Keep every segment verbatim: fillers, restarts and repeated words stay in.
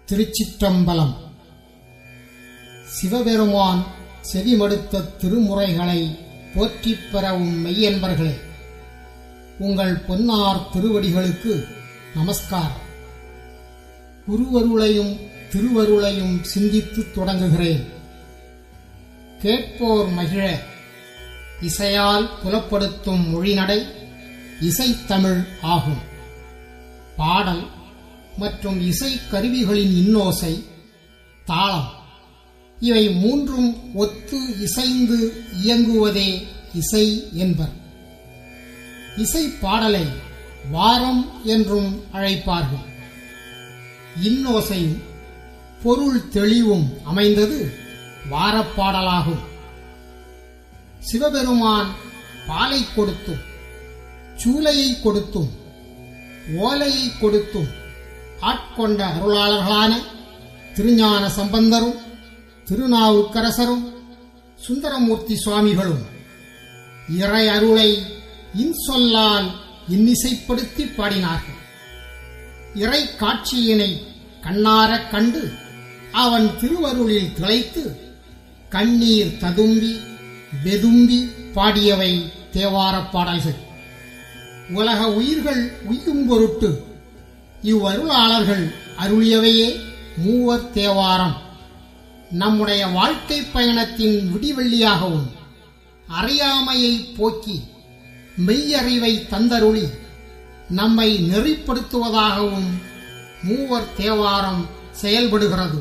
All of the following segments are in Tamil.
திருச்சிற்றம்பலம். சிவபெருமான் செவிமடுத்த திருமுறைகளை போற்றிப் பெறவும் மெய்யன்பர்களே, உங்கள் பொன்னார் திருவடிகளுக்கு நமஸ்காரம். குருவருளையும் திருவருளையும் சிந்தித்து தொடங்குகிறேன். கேட்போர் மகிழ இசையால் புலப்படுத்தும் மொழிநடை இசைத்தமிழ் ஆகும். பாடல் மற்றும் இசை கருவிகளின் இன்னோசை, தாளம் இவை மூன்றும் ஒத்து இசைந்து இயங்குவதே இசை என்பர். இசை பாடலை வாரம் என்றும் அழைப்பார்கள். இன்னோசையும் பொருள் தெளிவும் அமைந்தது வாரப்பாடலாகும். சிவபெருமான் பாலை கொடுத்தும் சூலையை கொடுத்தும் ஓலையை கொடுத்தும் ஆட்கொண்ட அருளாளர்களான திருஞான சம்பந்தரும் திருநாவுக்கரசரும் சுந்தரமூர்த்தி சுவாமிகளும் இறை அருளை இன்சொல்லால் இன்னிசைப்படுத்தி பாடினார்கள். இறை காட்சியினை கண்ணாரக் கண்டு அவன் திருவருளில் திளைத்து கண்ணீர் ததும்பி வெதும்பி பாடியவை தேவாரப் பாடல்கள். உலக உயிர்கள் உய்யும் பொருட்டு இவ்வருளாளர்கள் அருளியவையே மூவர் தேவாரம். நம்முடைய வாழ்க்கை பயணத்தின் விடிவெள்ளியாகவும் அறியாமையை போக்கி மெய்யறிவை தந்தருளி நம்மை நெறிப்படுத்துவதாகவும் மூவர் தேவாரம் செயல்படுகிறது.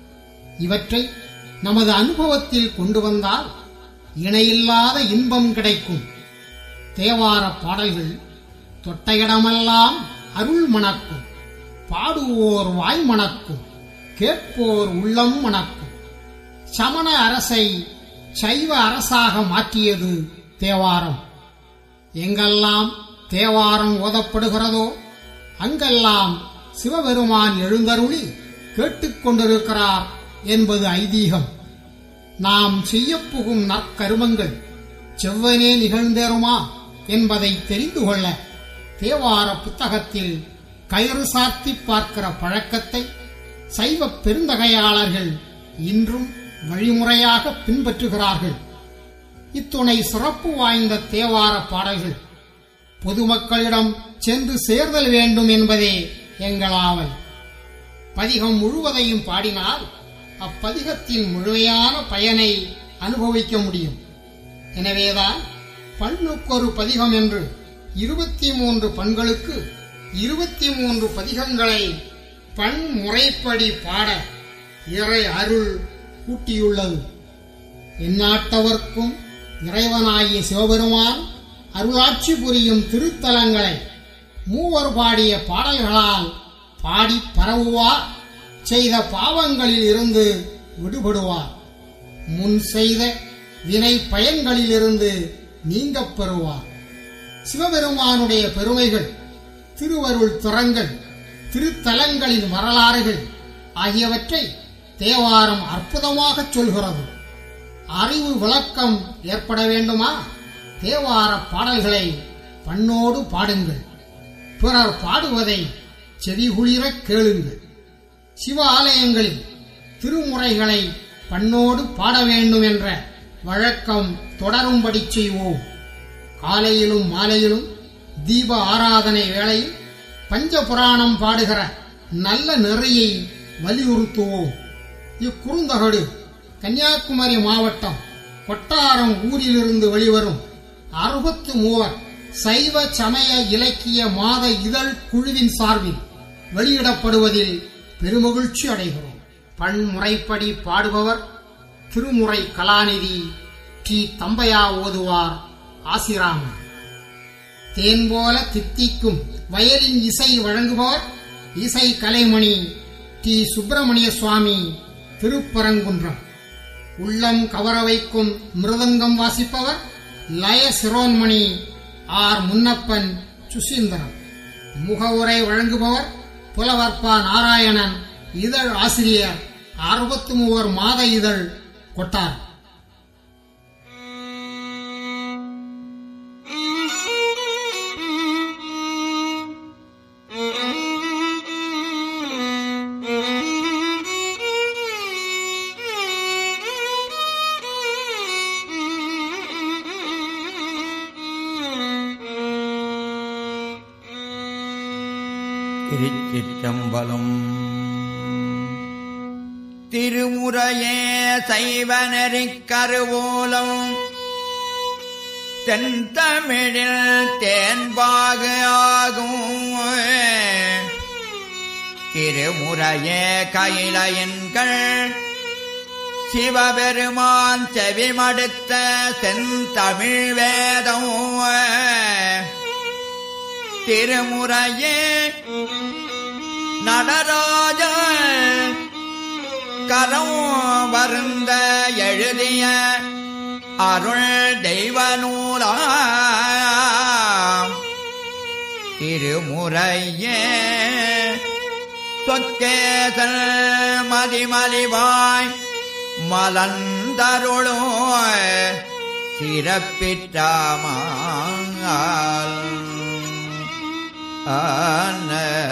இவற்றை நமது அனுபவத்தில் கொண்டு வந்தால் இணையில்லாத இன்பம் கிடைக்கும். தேவார பாடல்கள் தொட்ட இடமெல்லாம் அருள் மணக்கும், பாடுவோர் வாய் மணக்கும், கேட்போர் உள்ளம் மணக்கும். சமண அரசை சைவ அரசாக மாற்றியது தேவாரம். எங்கெல்லாம் தேவாரம் ஓதப்படுகிறதோ அங்கெல்லாம் சிவபெருமான் எழுந்தருளி கேட்டுக்கொண்டிருக்கிறார் என்பது ஐதீகம். நாம் செய்யப்புகும் நற்கருமங்கள் செவ்வனே நிகழ்ந்தேறுமா என்பதை தெரிந்து கொள்ள தேவார புத்தகத்தில் கயிறு சாத்தி பார்க்கிற பழக்கத்தை சைவ பெருந்தகையாளர்கள் இன்றும் வழிமுறையாக பின்பற்றுகிறார்கள். இத்துணை சிறப்பு வாய்ந்த தேவார பாடல்கள் பொதுமக்களிடம் சென்று சேர்தல் வேண்டும் என்பதே எங்களாவல். பதிகம் முழுவதையும் பாடினால் அப்பதிகத்தின் முழுமையான பயனை அனுபவிக்க முடியும். எனவேதான் பண்ணுக்கொரு பதிகம் என்று இருபத்தி மூன்று பண்களுக்கு இருபத்தி மூன்று பதிகங்களை பண் முறைப்படி பாட இறை அருள் கூட்டியுள்ளது. எந்நாட்டவர்க்கும் இறைவனாகிய சிவபெருமான் அருளாட்சி புரியும் திருத்தலங்களை மூவர் பாடிய பாடல்களால் பாடி பரவுவார். செய்த பாவங்களில் இருந்து விடுபடுவார். முன் செய்த வினை பயன்களிலிருந்து நீங்கப் பெறுவார். சிவபெருமானுடைய பெருமைகள், திருவருள் திறங்கள், திருத்தலங்களின் வரலாறுகள் ஆகியவற்றை தேவாரம் அற்புதமாகச் சொல்கிறது. அறிவு விளக்கம் ஏற்பட வேண்டுமா? தேவார பாடல்களை பண்ணோடு பாடுங்கள். பிறர் பாடுவதை செவிகுளிரக் கேளுங்கள். சிவ ஆலயங்களில் திருமுறைகளை பண்ணோடு பாட வேண்டும் என்ற வழக்கம் தொடரும்படி செய்வோம். காலையிலும் மாலையிலும் தீப ஆராதனை வேளையில் பஞ்ச புராணம் பாடுகிற நல்ல நெறியை வலியுறுத்துவோம். இக்குறுந்தகடு கன்னியாகுமரி மாவட்டம் கொட்டாரம் ஊரிலிருந்து வெளிவரும் அறுபத்து மூவர் சைவ சமய இலக்கிய மாத இதழ் குழுவின் சார்பில் வெளியிடப்படுவதில் பெருமகிழ்ச்சி அடைகிறோம். பன்முறைப்படி பாடுபவர் திருமுறை கலாநிதி டி தம்பையா ஓதுவார் ஆசிராமன். தேன் போல தித்திக்கும் வயலின் இசை வழங்குபவர் இசை கலைமணி டி சுப்பிரமணிய சுவாமி திருப்பரங்குன்றம். உள்ளம் கவர வைக்கும் மிருதங்கம் வாசிப்பவர் லய சிரோன்மணி ஆர் முன்னப்பன் சுசீந்திரம். முகவுரை வழங்குபவர் புலவர்பா நாராயணன், இதழ் ஆசிரியர், அறுபத்து மூவர் மாத இதழ், கொட்டார். Mm-hmm. திருச்சிற்றம்பலம். திருமுறையே சைவநெறிக் கருவூலம் தென்தமிழில் தேன்பாகு ஆகும். திருமுறையே கைலையன்கள் சிவபெருமான் செவிமடுத்த செந்தமிழ் வேதம். திருமுறையே நடராஜ கரம் வருந்த எழுதிய அருள் தெய்வ நூலாம். திருமுறையே சொக்கேசல் மதிமலிவாய் மலர்ந்தருளோ சிறப்பிட்டாமால் ஆன